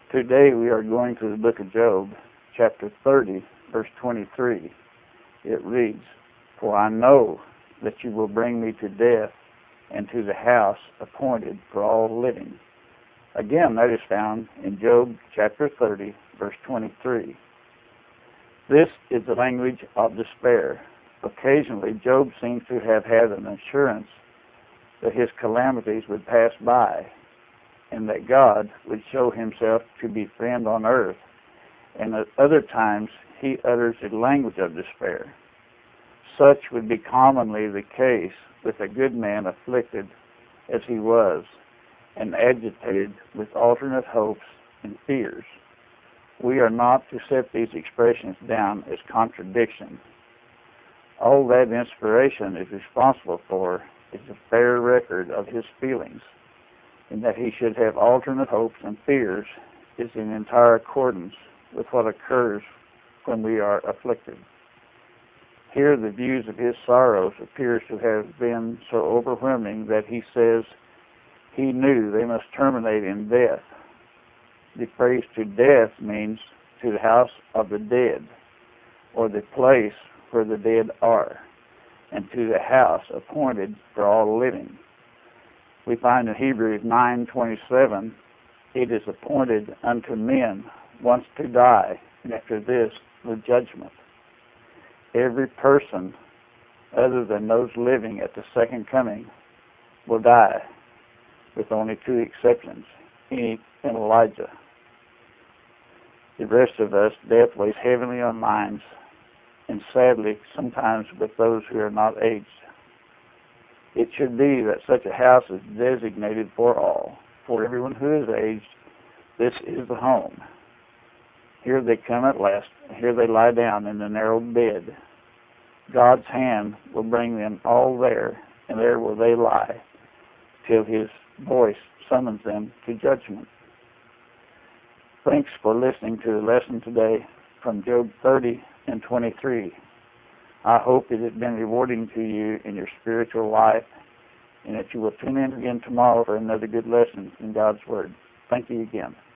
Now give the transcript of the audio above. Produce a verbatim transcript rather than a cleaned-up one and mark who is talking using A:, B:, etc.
A: Today we are going to the book of Job, chapter thirty, verse twenty-three. It reads, "For I know that you will bring me to death and to the house appointed for all living." Again, that is found in Job chapter thirty, verse twenty-three. This is the language of despair. Occasionally, Job seems to have had an assurance that his calamities would pass by, and that God would show himself to be friend on earth, and at other times he utters a language of despair. Such would be commonly the case with a good man afflicted as he was, and agitated with alternate hopes and fears. We are not to set these expressions down as contradiction. All that inspiration is responsible for is a fair record of his feelings, and that he should have alternate hopes and fears is in entire accordance with what occurs when we are afflicted. Here the views of his sorrows appears to have been so overwhelming that he says he knew they must terminate in death. The phrase "to death" means to the house of the dead, or the place where the dead are, and to the house appointed for all living. We find in Hebrews nine twenty-seven, "It is appointed unto men once to die, and after this the judgment." Every person other than those living at the second coming will die, with only two exceptions, Enoch and Elijah. The rest of us, death weighs heavily on minds, and sadly sometimes with those who are not aged. It should be that such a house is designated for all. For everyone who is aged, this is the home. Here they come at last, and here they lie down in the narrow bed. God's hand will bring them all there, and there will they lie, till his voice summons them to judgment. Thanks for listening to the lesson today from Job thirty and twenty-three. I hope it has been rewarding to you in your spiritual life, and that you will tune in again tomorrow for another good lesson in God's Word. Thank you again.